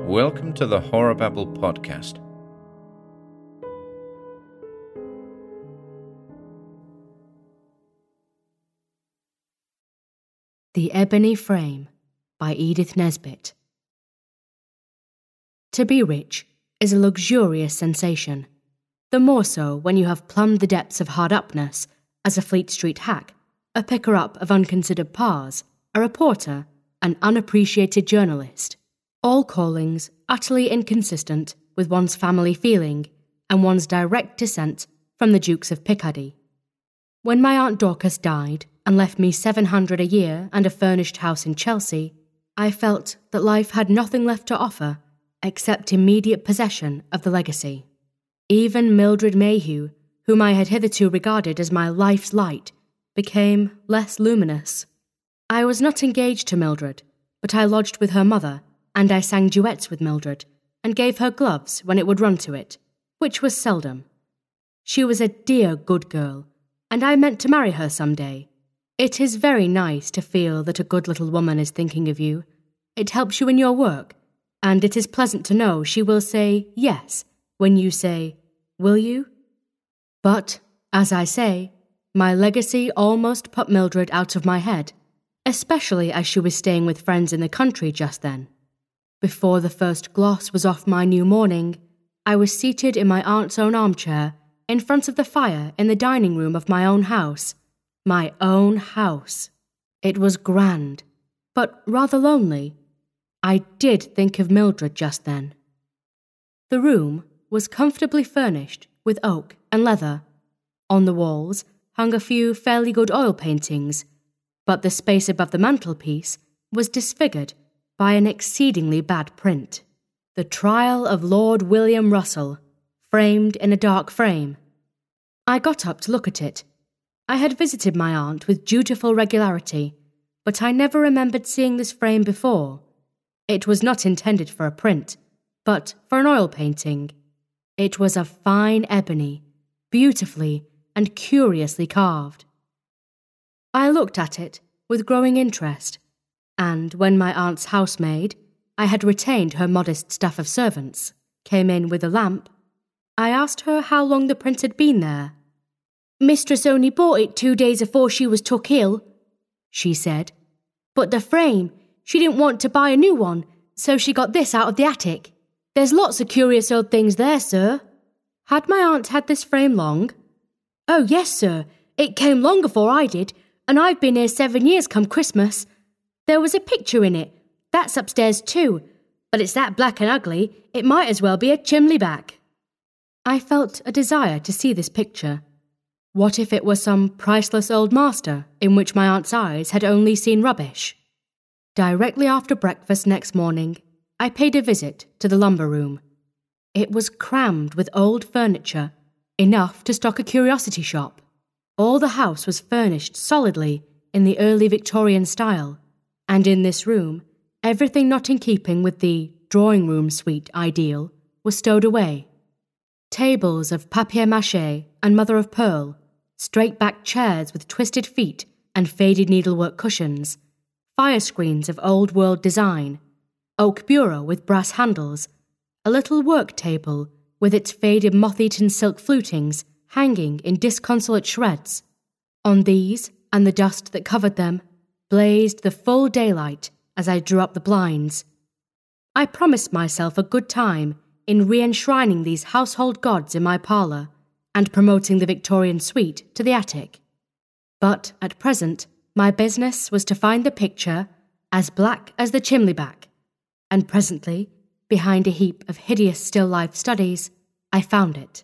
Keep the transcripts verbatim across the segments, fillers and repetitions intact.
Welcome to the Horror Babble podcast. The Ebony Frame by Edith Nesbit. To be rich is a luxurious sensation, the more so when you have plumbed the depths of hard-upness as a Fleet Street hack, a picker-up of unconsidered pars, a reporter, an unappreciated journalist, all callings utterly inconsistent with one's family feeling and one's direct descent from the Dukes of Picardy. When my Aunt Dorcas died and left me seven hundred a year and a furnished house in Chelsea, I felt that life had nothing left to offer except immediate possession of the legacy. Even Mildred Mayhew, whom I had hitherto regarded as my life's light, became less luminous. I was not engaged to Mildred, but I lodged with her mother, and I sang duets with Mildred, and gave her gloves when it would run to it, which was seldom. She was a dear good girl, and I meant to marry her some day. It is very nice to feel that a good little woman is thinking of you. It helps you in your work, and it is pleasant to know she will say yes when you say, "Will you?" But, as I say, my legacy almost put Mildred out of my head, especially as she was staying with friends in the country just then. Before the first gloss was off my new mourning, I was seated in my aunt's own armchair in front of the fire in the dining room of my own house. My own house. It was grand, but rather lonely. I did think of Mildred just then. The room was comfortably furnished with oak and leather. On the walls hung a few fairly good oil paintings, but the space above the mantelpiece was disfigured by an exceedingly bad print. The Trial of Lord William Russell, framed in a dark frame. I got up to look at it. I had visited my aunt with dutiful regularity, but I never remembered seeing this frame before. It was not intended for a print, but for an oil painting. It was of fine ebony, beautifully and curiously carved. I looked at it with growing interest, and when my aunt's housemaid, I had retained her modest staff of servants, came in with a lamp, I asked her how long the print had been there. "Mistress only bought it two days afore she was took ill," she said. "But the frame, she didn't want to buy a new one, so she got this out of the attic. There's lots of curious old things there, sir." Had my aunt had this frame long? "Oh, yes, sir. It came long afore I did, and I've been here seven years come Christmas. There was a picture in it. That's upstairs too, but it's that black and ugly, it might as well be a chimney back." I felt a desire to see this picture. What if it were some priceless old master in which my aunt's eyes had only seen rubbish? Directly after breakfast next morning, I paid a visit to the lumber room. It was crammed with old furniture, enough to stock a curiosity shop. All the house was furnished solidly in the early Victorian style, and in this room, everything not in keeping with the drawing-room suite ideal was stowed away. Tables of papier-mâché and mother-of-pearl, straight-backed chairs with twisted feet and faded needlework cushions, fire screens of old-world design, oak bureau with brass handles, a little work table with its faded moth-eaten silk flutings hanging in disconsolate shreds. On these, and the dust that covered them, blazed the full daylight as I drew up the blinds. I promised myself a good time in re-enshrining these household gods in my parlour and promoting the Victorian suite to the attic. But at present, my business was to find the picture as black as the chimney back, and presently, behind a heap of hideous still-life studies, I found it.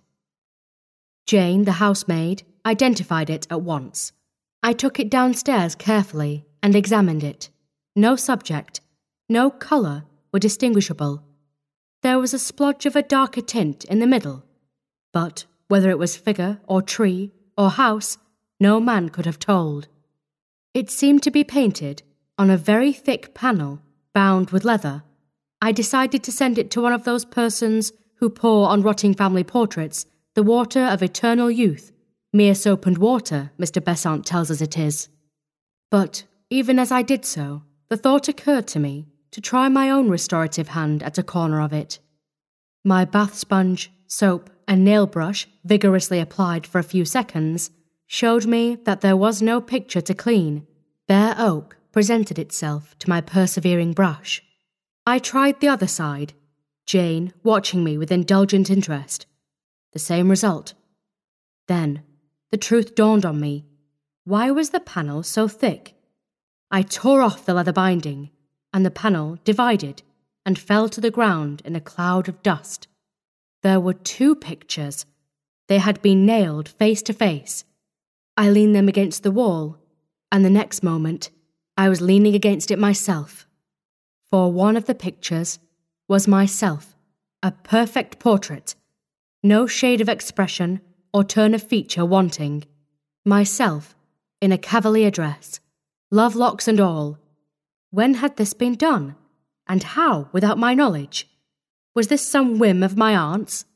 Jane, the housemaid, identified it at once. I took it downstairs carefully and examined it. No subject, no colour were distinguishable. There was a splodge of a darker tint in the middle, but whether it was figure or tree or house, no man could have told. It seemed to be painted on a very thick panel bound with leather. I decided to send it to one of those persons who pour on rotting family portraits the water of eternal youth, mere soap and water, Mister Besant tells us it is. But even as I did so, the thought occurred to me to try my own restorative hand at a corner of it. My bath sponge, soap, and nail brush, vigorously applied for a few seconds, showed me that there was no picture to clean. Bare oak presented itself to my persevering brush. I tried the other side, Jane watching me with indulgent interest. The same result. Then, the truth dawned on me. Why was the panel so thick? I tore off the leather binding, and the panel divided and fell to the ground in a cloud of dust. There were two pictures. They had been nailed face to face. I leaned them against the wall, and the next moment, I was leaning against it myself. For one of the pictures was myself, a perfect portrait, no shade of expression or turn of feature wanting. Myself, in a cavalier dress, love locks and all. When had this been done? And how, without my knowledge? Was this some whim of my aunt's?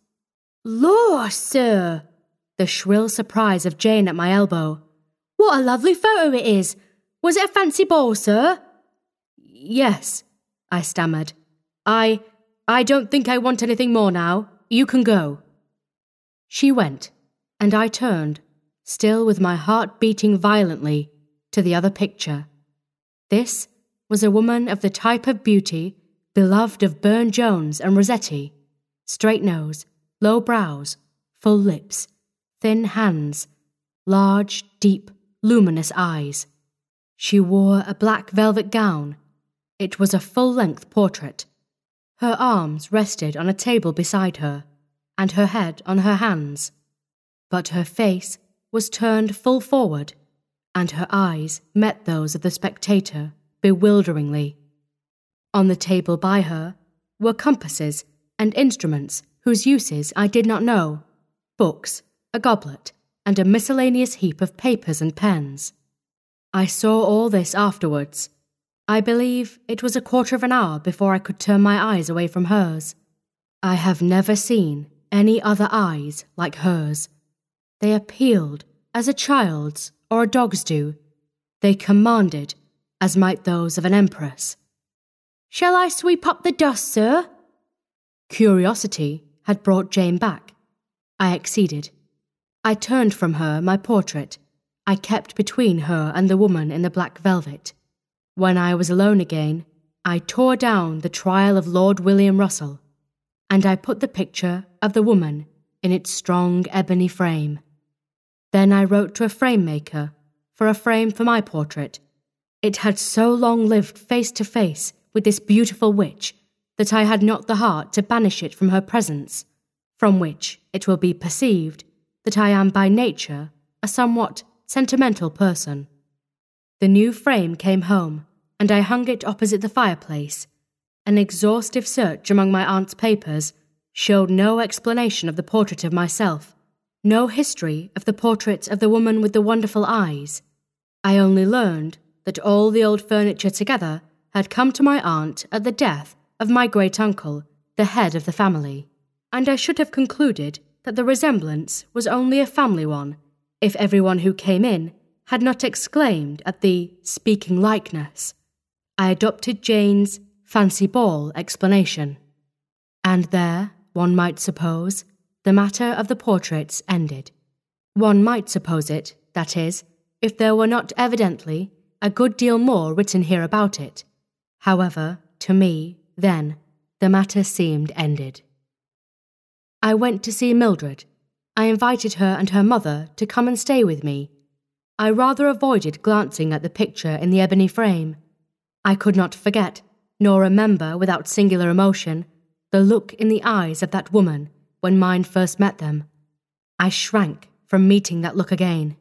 "Lor, sir!" The shrill surprise of Jane at my elbow. "What a lovely photo it is! Was it a fancy ball, sir?" "Yes," I stammered. I, I don't think I want anything more now. You can go." She went, and I turned, still with my heart beating violently, to the other picture. This was a woman of the type of beauty beloved of Burne-Jones and Rossetti. Straight nose, low brows, full lips, thin hands, large, deep, luminous eyes. She wore a black velvet gown. It was a full-length portrait. Her arms rested on a table beside her, and her head on her hands. But her face was turned full forward, and her eyes met those of the spectator bewilderingly. On the table by her were compasses and instruments whose uses I did not know, books, a goblet, and a miscellaneous heap of papers and pens. I saw all this afterwards. I believe it was a quarter of an hour before I could turn my eyes away from hers. I have never seen any other eyes like hers. They appealed as a child's or a dog's do. They commanded as might those of an empress. "Shall I sweep up the dust, sir?" Curiosity had brought Jane back. I acceded. I turned from her my portrait. I kept between her and the woman in the black velvet. When I was alone again, I tore down the Trial of Lord William Russell, and I put the picture of the woman in its strong ebony frame. Then I wrote to a frame maker for a frame for my portrait. It had so long lived face to face with this beautiful witch that I had not the heart to banish it from her presence, from which it will be perceived that I am by nature a somewhat sentimental person. The new frame came home, and I hung it opposite the fireplace. An exhaustive search among my aunt's papers showed no explanation of the portrait of myself, no history of the portrait of the woman with the wonderful eyes. I only learned that all the old furniture together had come to my aunt at the death of my great-uncle, the head of the family, and I should have concluded that the resemblance was only a family one, if everyone who came in had not exclaimed at the speaking likeness. I adopted Jane's fancy ball explanation. And there, one might suppose, the matter of the portraits ended. One might suppose it, that is, if there were not evidently a good deal more written here about it. However, to me, then, the matter seemed ended. I went to see Mildred. I invited her and her mother to come and stay with me. I rather avoided glancing at the picture in the ebony frame. I could not forget, nor remember without singular emotion, the look in the eyes of that woman when mine first met them. I shrank from meeting that look again.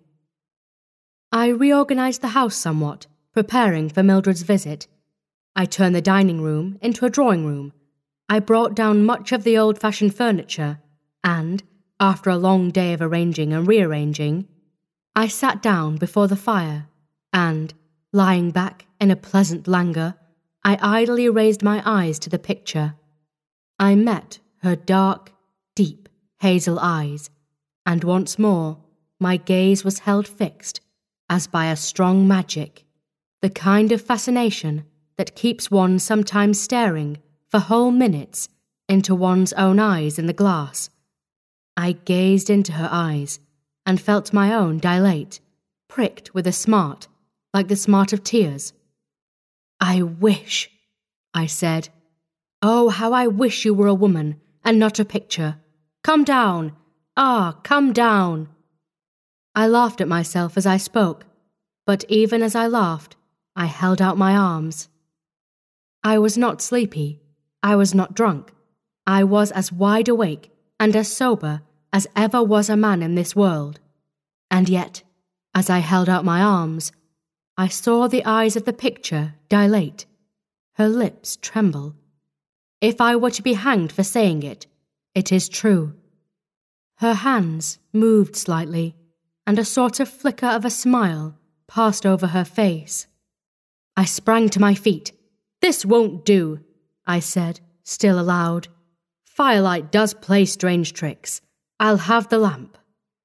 I reorganized the house somewhat, preparing for Mildred's visit. I turned the dining room into a drawing room. I brought down much of the old-fashioned furniture, and, after a long day of arranging and rearranging, I sat down before the fire, and, lying back in a pleasant languor, I idly raised my eyes to the picture. I met her dark, deep, hazel eyes, and once more my gaze was held fixed, as by a strong magic, the kind of fascination that keeps one sometimes staring for whole minutes into one's own eyes in the glass. I gazed into her eyes and felt my own dilate, pricked with a smart, like the smart of tears. "I wish," I said. "Oh, how I wish you were a woman and not a picture. Come down. Ah, come down." I laughed at myself as I spoke, but even as I laughed, I held out my arms. I was not sleepy. I was not drunk. I was as wide awake and as sober as ever was a man in this world. And yet, as I held out my arms, I saw the eyes of the picture dilate, her lips tremble. If I were to be hanged for saying it, it is true. Her hands moved slightly, and a sort of flicker of a smile passed over her face. I sprang to my feet. "This won't do," I said, still aloud. "Firelight does play strange tricks. I'll have the lamp."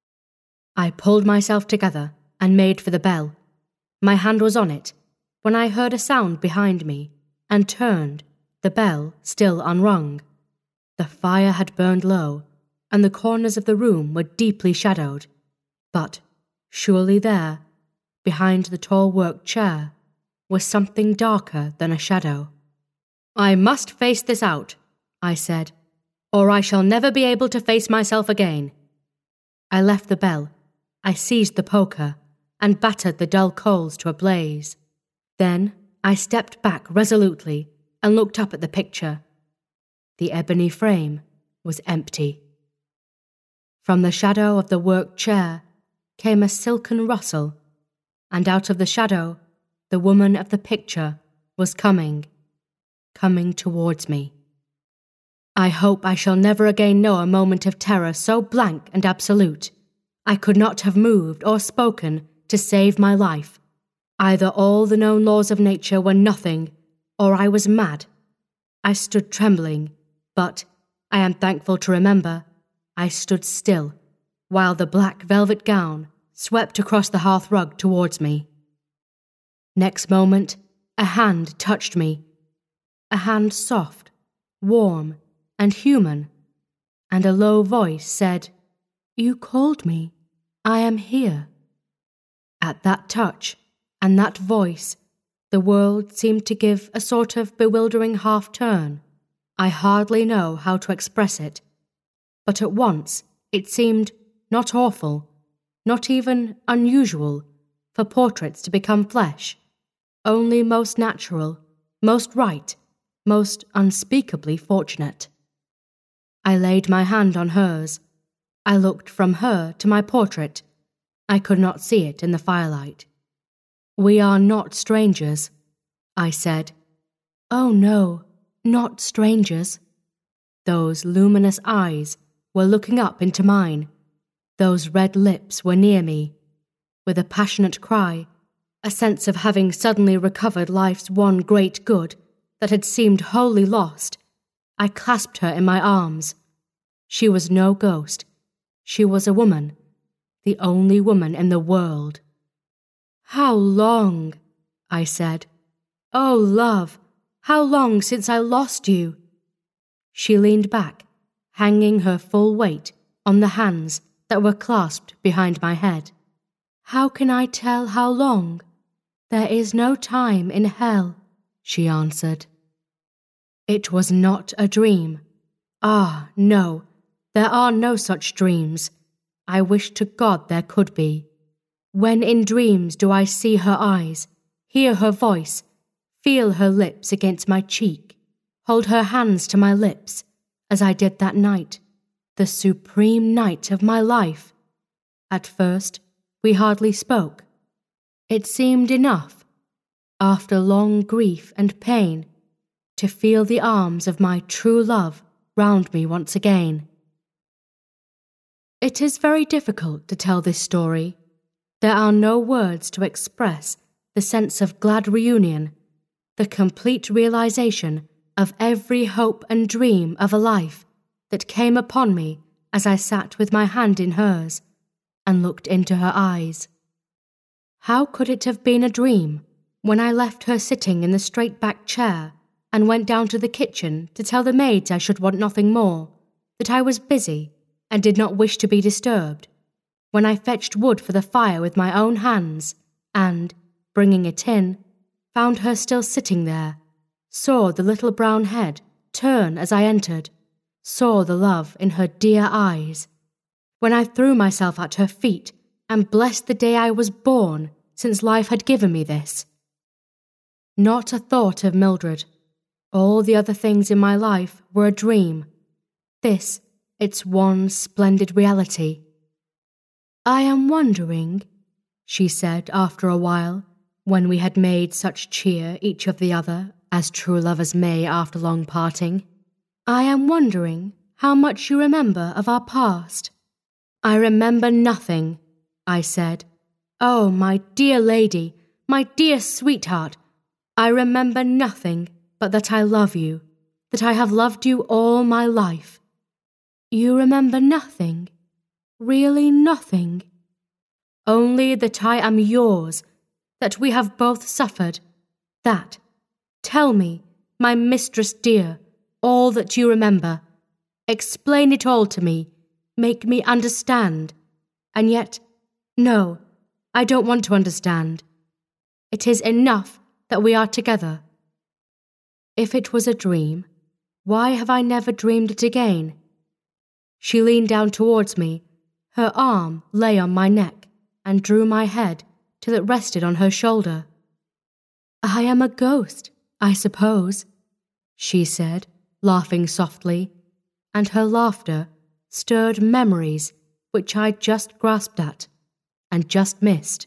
I pulled myself together and made for the bell. My hand was on it when I heard a sound behind me and turned, the bell still unrung. The fire had burned low, and the corners of the room were deeply shadowed. But surely there, behind the tall work chair, was something darker than a shadow. "I must face this out," I said, "or I shall never be able to face myself again." I left the bell. I seized the poker and battered the dull coals to a blaze. Then I stepped back resolutely and looked up at the picture. The ebony frame was empty. From the shadow of the work chair came a silken rustle, and out of the shadow the woman of the picture was coming, coming towards me. I hope I shall never again know a moment of terror so blank and absolute. I could not have moved or spoken to save my life. Either all the known laws of nature were nothing, or I was mad. I stood trembling, but, I am thankful to remember, I stood still, while the black velvet gown swept across the hearth rug towards me. Next moment, a hand touched me, a hand soft, warm, and human, and a low voice said, "You called me. I am here." At that touch and that voice, the world seemed to give a sort of bewildering half-turn. I hardly know how to express it, but at once it seemed not awful, not even unusual, for portraits to become flesh, only most natural, most right, most unspeakably fortunate. I laid my hand on hers. I looked from her to my portrait. I could not see it in the firelight. "We are not strangers," I said. "Oh no, not strangers." Those luminous eyes were looking up into mine. Those red lips were near me. With a passionate cry, a sense of having suddenly recovered life's one great good that had seemed wholly lost, I clasped her in my arms. She was no ghost. She was a woman, the only woman in the world. "How long?" I said. "Oh, love, how long since I lost you?" She leaned back, hanging her full weight on the hands that were clasped behind my head. "How can I tell how long? There is no time in hell," she answered. It was not a dream. Ah, no, there are no such dreams. I wish to God there could be. When in dreams do I see her eyes, hear her voice, feel her lips against my cheek, hold her hands to my lips, as I did that night, the supreme night of my life. At first, we hardly spoke. It seemed enough, after long grief and pain, to feel the arms of my true love round me once again. It is very difficult to tell this story. There are no words to express the sense of glad reunion, the complete realization of every hope and dream of a life that came upon me as I sat with my hand in hers and looked into her eyes. How could it have been a dream when I left her sitting in the straight-back chair and went down to the kitchen to tell the maids I should want nothing more, that I was busy and did not wish to be disturbed, when I fetched wood for the fire with my own hands and, bringing it in, found her still sitting there, saw the little brown head turn as I entered, saw the love in her dear eyes, when I threw myself at her feet and blessed the day I was born, since life had given me this. Not a thought of Mildred. All the other things in my life were a dream. This, its one splendid reality. I am wondering, she said after a while, when we had made such cheer each of the other, as true lovers may after long parting, I am wondering how much you remember of our past. I remember nothing, I said. Oh, my dear lady, my dear sweetheart, I remember nothing but that I love you, that I have loved you all my life. You remember nothing? Really nothing? Only that I am yours, that we have both suffered, that. Tell me, my mistress dear, all that you remember. Explain it all to me, make me understand. And yet, no, I don't want to understand. It is enough that we are together. If it was a dream, why have I never dreamed it again? She leaned down towards me, her arm lay on my neck, and drew my head till it rested on her shoulder. I am a ghost, I suppose, she said, laughing softly, and her laughter stirred memories which I just grasped at, and just missed.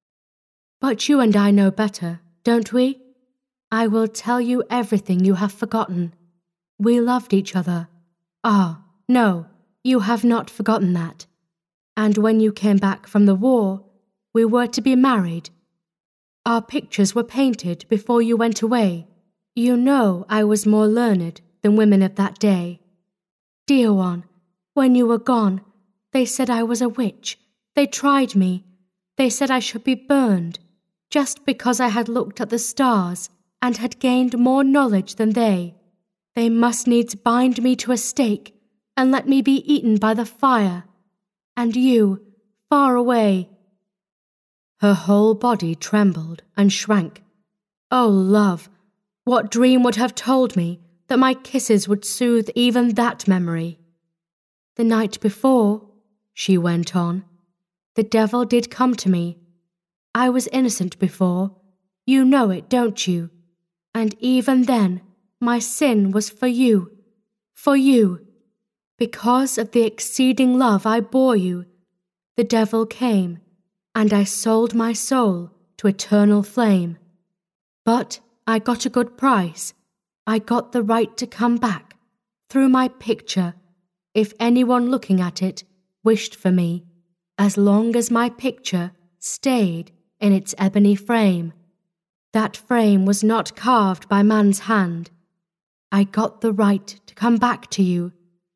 But you and I know better, don't we? I will tell you everything you have forgotten. We loved each other. Ah, no, you have not forgotten that. And when you came back from the war, we were to be married. Our pictures were painted before you went away. You know I was more learned than women of that day. Dear one, when you were gone, they said I was a witch. They tried me. They said I should be burned, just because I had looked at the stars and had gained more knowledge than they. They must needs bind me to a stake and let me be eaten by the fire. And you, far away. Her whole body trembled and shrank. Oh, love, what dream would have told me that my kisses would soothe even that memory? The night before, she went on, the devil did come to me. I was innocent before. You know it, don't you? And even then, my sin was for you, for you. Because of the exceeding love I bore you, the devil came, and I sold my soul to eternal flame. But I got a good price. I got the right to come back, through my picture, if anyone looking at it wished for me, as long as my picture stayed in its ebony frame. That frame was not carved by man's hand. I got the right to come back to you.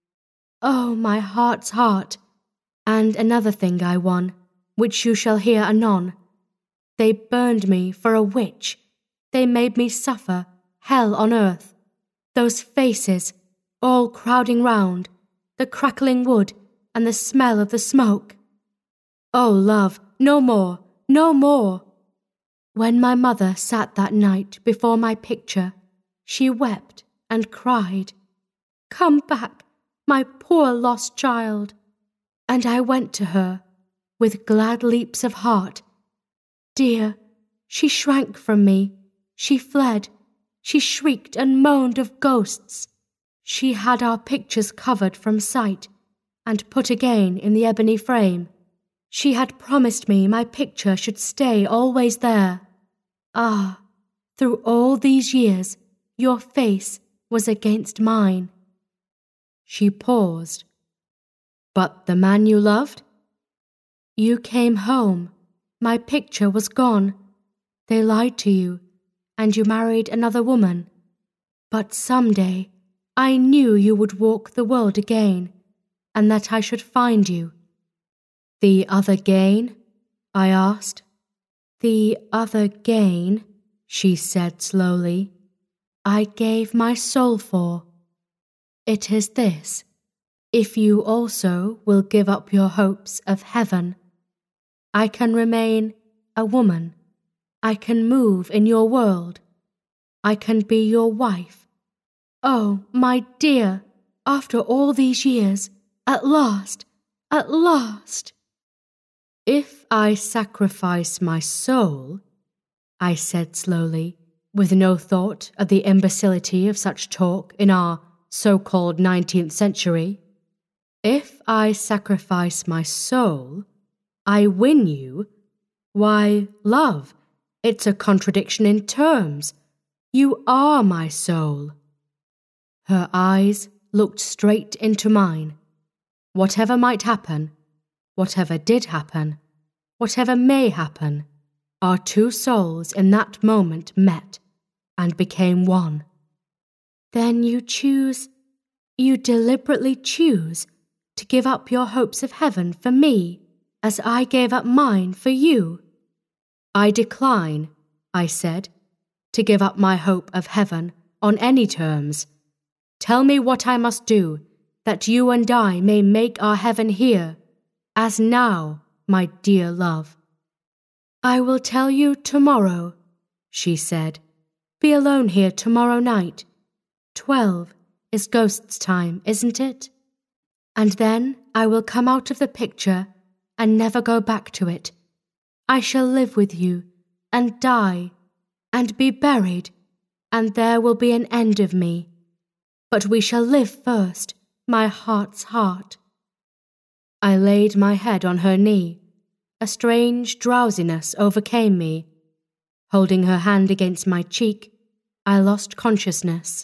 Oh, my heart's heart! And another thing I won, which you shall hear anon. They burned me for a witch. They made me suffer hell on earth. Those faces, all crowding round, the crackling wood and the smell of the smoke. Oh, love, no more, no more. When my mother sat that night before my picture, she wept and cried, "Come back, my poor lost child." And I went to her, with glad leaps of heart. Dear, she shrank from me, she fled, she shrieked and moaned of ghosts. She had our pictures covered from sight, and put again in the ebony frame. She had promised me my picture should stay always there. Ah, through all these years, your face was against mine. She paused. But the man you loved? You came home. My picture was gone. They lied to you, and you married another woman. But some day, I knew you would walk the world again, and that I should find you. The other gain? I asked. The other gain? she said slowly, I gave my soul for. It is this, if you also will give up your hopes of heaven. I can remain a woman. I can move in your world. I can be your wife. Oh, my dear, after all these years, at last, at last. If I sacrifice my soul, I said slowly, with no thought of the imbecility of such talk in our so-called nineteenth century, if I sacrifice my soul, I win you. Why, love, it's a contradiction in terms. You are my soul. Her eyes looked straight into mine. Whatever might happen, whatever did happen, whatever may happen, our two souls in that moment met and became one. Then you choose, you deliberately choose to give up your hopes of heaven for me, as I gave up mine for you. I decline, I said, to give up my hope of heaven on any terms. Tell me what I must do, that you and I may make our heaven here, as now, my dear love. I will tell you tomorrow, she said. Be alone here tomorrow night. Twelve is ghost's time, isn't it? And then I will come out of the picture and never go back to it. I shall live with you and die and be buried, and there will be an end of me. But we shall live first, my heart's heart. I laid my head on her knee. A strange drowsiness overcame me. Holding her hand against my cheek, I lost consciousness.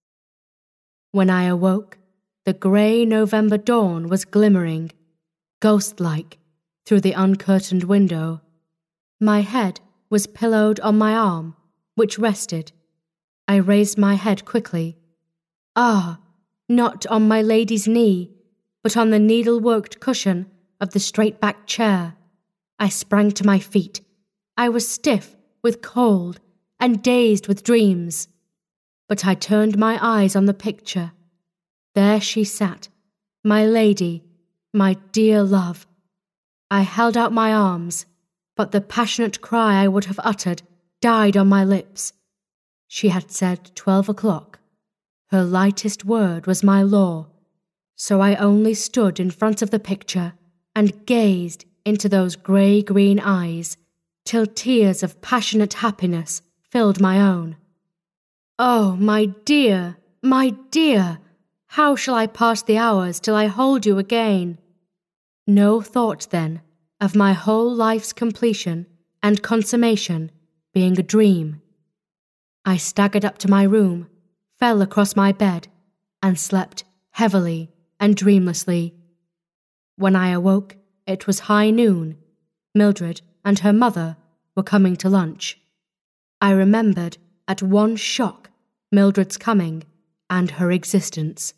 When I awoke, the grey November dawn was glimmering, ghost-like, through the uncurtained window. My head was pillowed on my arm, which rested. I raised my head quickly. Ah, not on my lady's knee, but on the needle-worked cushion of the straight-backed chair. I sprang to my feet. I was stiff with cold and dazed with dreams. But I turned my eyes on the picture. There she sat, my lady, my dear love. I held out my arms, but the passionate cry I would have uttered died on my lips. She had said twelve o'clock. Her lightest word was my law, so I only stood in front of the picture and gazed into those grey-green eyes till tears of passionate happiness filled my own. Oh, my dear, my dear, how shall I pass the hours till I hold you again? No thought, then, of my whole life's completion and consummation being a dream. I staggered up to my room, fell across my bed, and slept heavily and dreamlessly. When I awoke, it was high noon. Mildred and her mother were coming to lunch. I remembered at one shock Mildred's coming and her existence.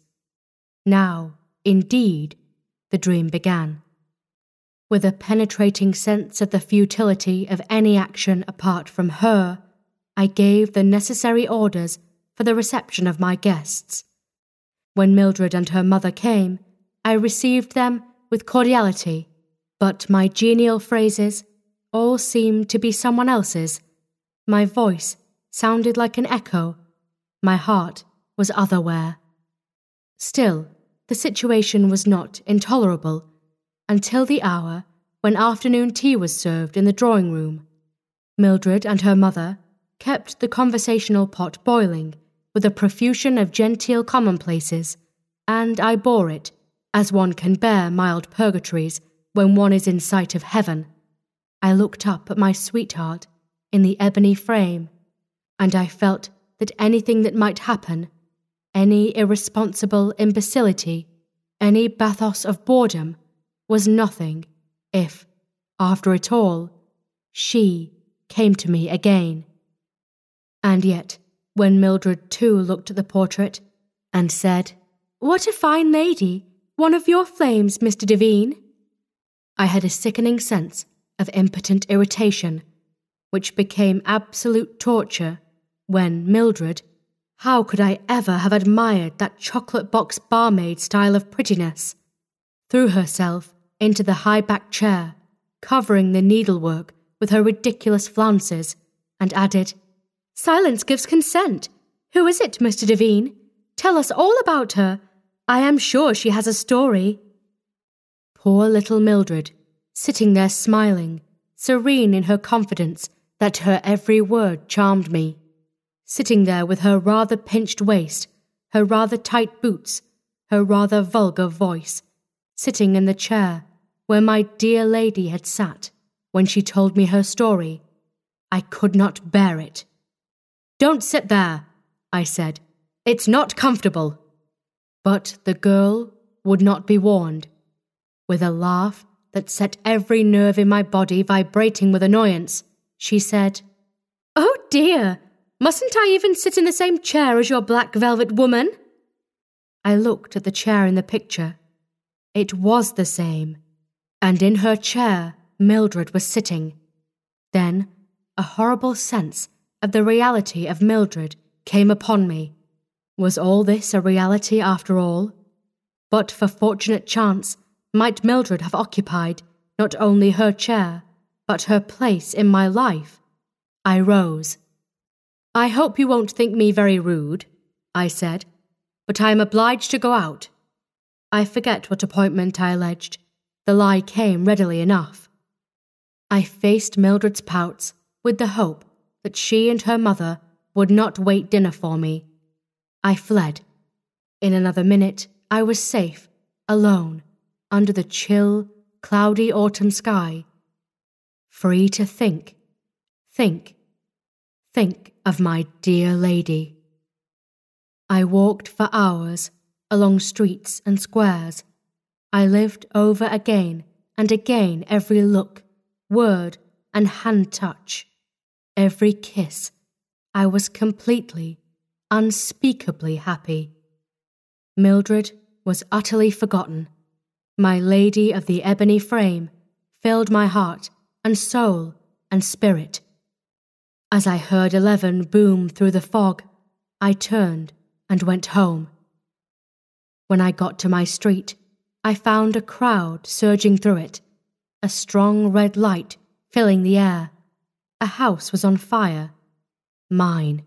Now, indeed, the dream began. With a penetrating sense of the futility of any action apart from her, I gave the necessary orders for the reception of my guests. When Mildred and her mother came, I received them with cordiality, but my genial phrases all seemed to be someone else's. My voice sounded like an echo. My heart was otherwhere. Still, the situation was not intolerable until the hour when afternoon tea was served in the drawing-room. Mildred and her mother kept the conversational pot boiling with a profusion of genteel commonplaces, and I bore it, as one can bear mild purgatories when one is in sight of heaven. I looked up at my sweetheart in the ebony frame, and I felt that anything that might happen, any irresponsible imbecility, any bathos of boredom, was nothing if, after it all, she came to me again. And yet, when Mildred too looked at the portrait and said, "What a fine lady! One of your flames, Mister Devine," I had a sickening sense of impotent irritation. which became absolute torture when Mildred, how could I ever have admired that chocolate box barmaid style of prettiness, threw herself into the high-backed chair, covering the needlework with her ridiculous flounces, and added, "Silence gives consent. Who is it, Mister Devine? Tell us all about her. I am sure she has a story." Poor little Mildred, sitting there smiling, serene in her confidence that her every word charmed me, sitting there with her rather pinched waist, her rather tight boots, her rather vulgar voice, sitting in the chair where my dear lady had sat when she told me her story. I could not bear it. "Don't sit there," I said. "It's not comfortable." But the girl would not be warned. With a laugh that set every nerve in my body vibrating with annoyance, she said, "Oh dear, mustn't I even sit in the same chair as your black velvet woman?" I looked at the chair in the picture. It was the same, and in her chair Mildred was sitting. Then a horrible sense of the reality of Mildred came upon me. Was all this a reality after all? But for fortunate chance, might Mildred have occupied not only her chair, but her place in my life? I rose. "I hope you won't think me very rude," I said, "but I am obliged to go out." I forget what appointment I alleged. The lie came readily enough. I faced Mildred's pouts with the hope that she and her mother would not wait dinner for me. I fled. In another minute, I was safe, alone, under the chill, cloudy autumn sky, free to think, think, think of my dear lady. I walked for hours along streets and squares. I lived over again and again every look, word, and hand touch, every kiss. I was completely, unspeakably happy. Mildred was utterly forgotten. My lady of the ebony frame filled my heart and soul and spirit. As I heard eleven boom through the fog, I turned and went home. When I got to my street, I found a crowd surging through it, a strong red light filling the air. A house was on fire. Mine.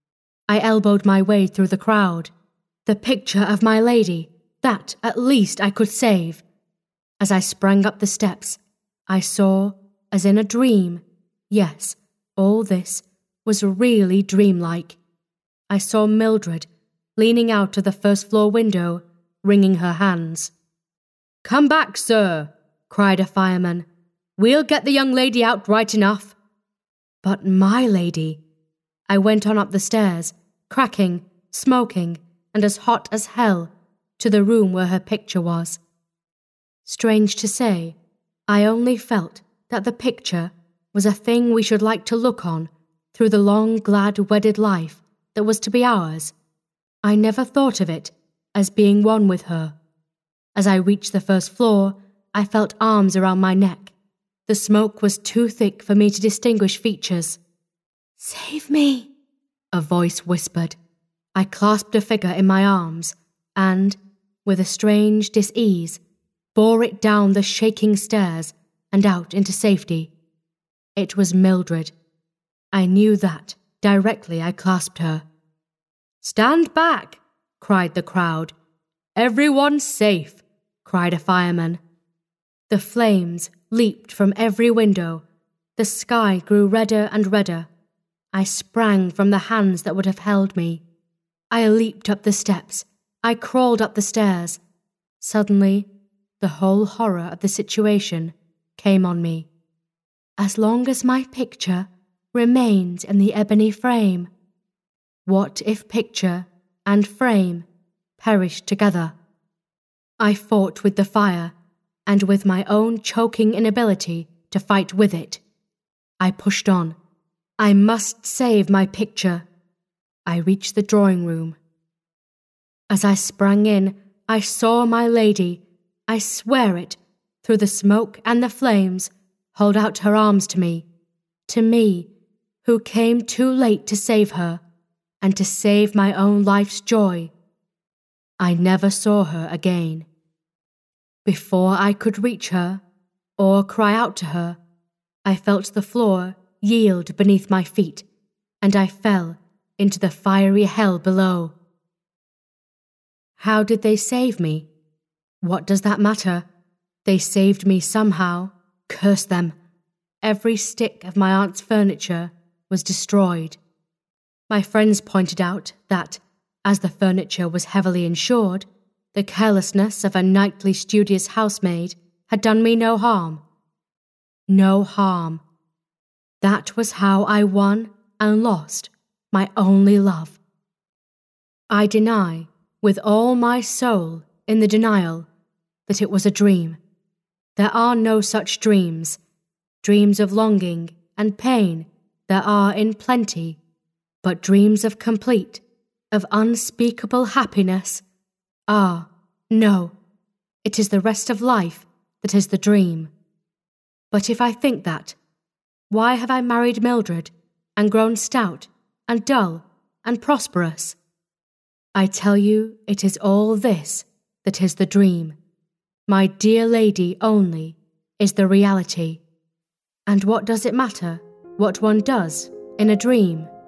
I elbowed my way through the crowd. The picture of my lady, that at least I could save. As I sprang up the steps, I saw, as in a dream, yes, all this was really dreamlike. I saw Mildred leaning out of the first-floor window, wringing her hands. "Come back, sir," cried a fireman. "We'll get the young lady out right enough." But my lady! I went on up the stairs, cracking, smoking, and as hot as hell, to the room where her picture was. Strange to say, I only felt that the picture was a thing we should like to look on through the long, glad, wedded life that was to be ours. I never thought of it as being one with her. As I reached the first floor, I felt arms around my neck. The smoke was too thick for me to distinguish features. "Save me," a voice whispered. I clasped a figure in my arms and, with a strange dis-ease, bore it down the shaking stairs and out into safety. It was Mildred. I knew that directly I clasped her. "Stand back," cried the crowd. "Everyone's safe," cried a fireman. The flames leaped from every window. The sky grew redder and redder. I sprang from the hands that would have held me. I leaped up the steps. I crawled up the stairs. Suddenly, the whole horror of the situation came on me. As long as my picture remained in the ebony frame, what if picture and frame perished together? I fought with the fire and with my own choking inability to fight with it. I pushed on. I must save my picture. I reached the drawing room. As I sprang in, I saw my lady, I swear it, through the smoke and the flames, hold out her arms to me, to me, who came too late to save her, and to save my own life's joy. I never saw her again. Before I could reach her, or cry out to her, I felt the floor yield beneath my feet, and I fell into the fiery hell below. How did they save me? What does that matter? They saved me somehow. Curse them. Every stick of my aunt's furniture was destroyed. My friends pointed out that, as the furniture was heavily insured, the carelessness of a nightly studious housemaid had done me no harm. No harm. That was how I won and lost my only love. I deny, with all my soul in the denial, that it was a dream. There are no such dreams. Dreams of longing and pain there are in plenty, but dreams of complete, of unspeakable happiness, ah, no, it is the rest of life that is the dream. But if I think that, why have I married Mildred and grown stout and dull and prosperous? I tell you it is all this that is the dream. My dear lady only is the reality. And what does it matter what one does in a dream?